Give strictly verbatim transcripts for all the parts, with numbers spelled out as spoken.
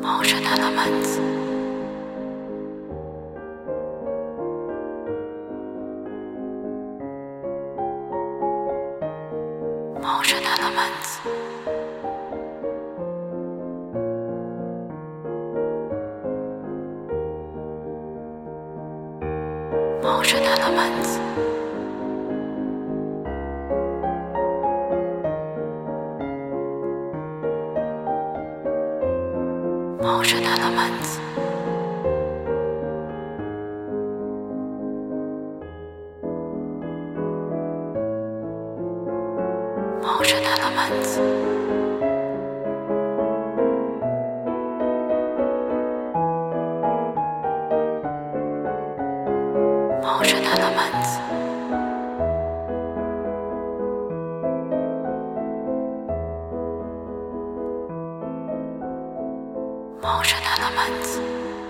毛着的了门子，毛着的了门子，毛着的了门子，毛着的了门子，毛着的了门子，毛着的了门子，毛着的了门子，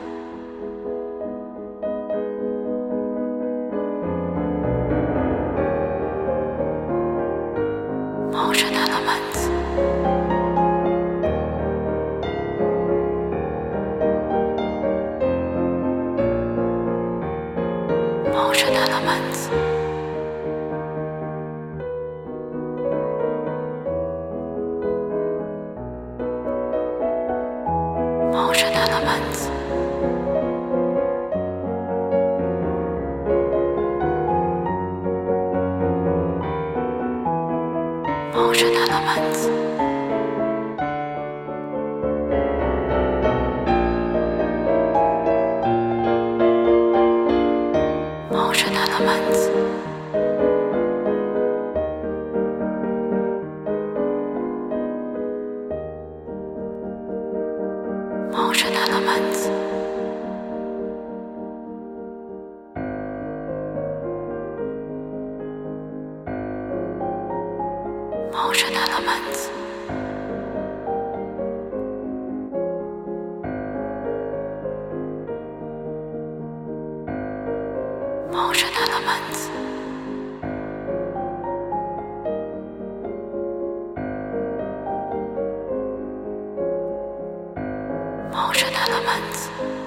毛着的了门子，毛着的了门子，毛着的了门子，毛着的了门子，毛着的了门子，毛着的了门子，毛着的了门子，毛着的了门子，毛着的了门子。